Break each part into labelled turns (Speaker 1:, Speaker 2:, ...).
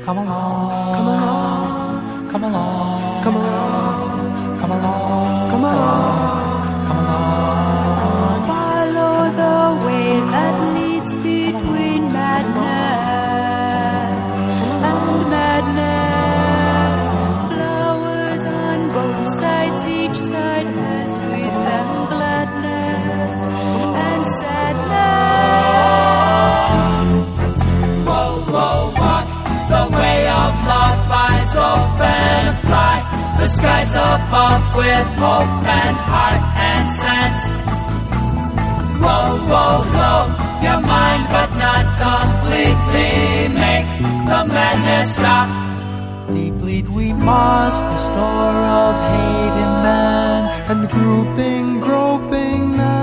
Speaker 1: Come along,
Speaker 2: come along,
Speaker 1: come along,
Speaker 2: come along,
Speaker 1: come along,
Speaker 2: come along.
Speaker 1: come along.
Speaker 3: Follow the way that leads between madness and madness. Flowers on both sides, each side has weeds and gladness and sadness.
Speaker 4: Whoa, whoa, walk the way of love, eyes open and fly. The skies above with hope and heart and sense. Whoa, whoa, whoa, your mind but not completely. Make the madness stop.
Speaker 1: Deplete we must the store of hate immense,
Speaker 2: And grouping, groping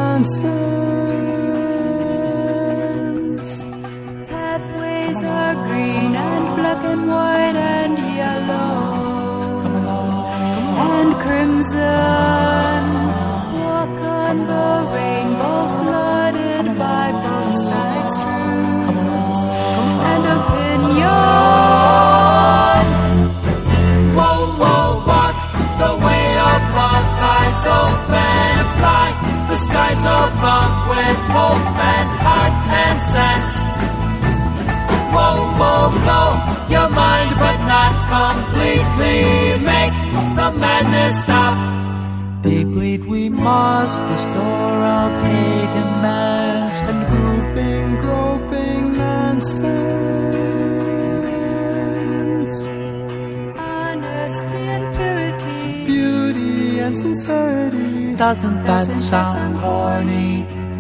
Speaker 2: nonsense.
Speaker 3: Pathways are green and black and white and yellow and crimson. Walk on the rainbow flooded by both sides' truths and opinion.
Speaker 4: Whoa, whoa, walk the way of love, eyes open and fly. The skies above with hope and heart and sense. Whoa, whoa, whoa, your mind but not completely. Make the madness stop.
Speaker 1: deplete we must the store of hate immense,
Speaker 2: And grouping, groping nonsense.
Speaker 3: Honesty and purity.
Speaker 2: Beauty and sincerity.
Speaker 1: doesn't that sound corny?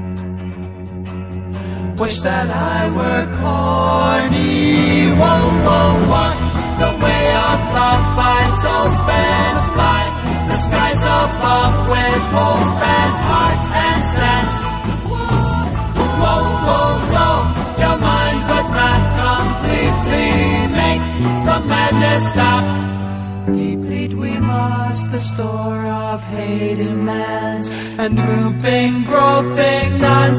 Speaker 4: Wish that I were corny. Whoa, whoa, walk the way of love, eyes open and fly. The skies above with hope and heart and sense. Whoa, whoa, whoa, your mind but not completely. Make the madness stop.
Speaker 1: Deplete we must the store of hate immense,
Speaker 4: And grouping, groping, nonsense.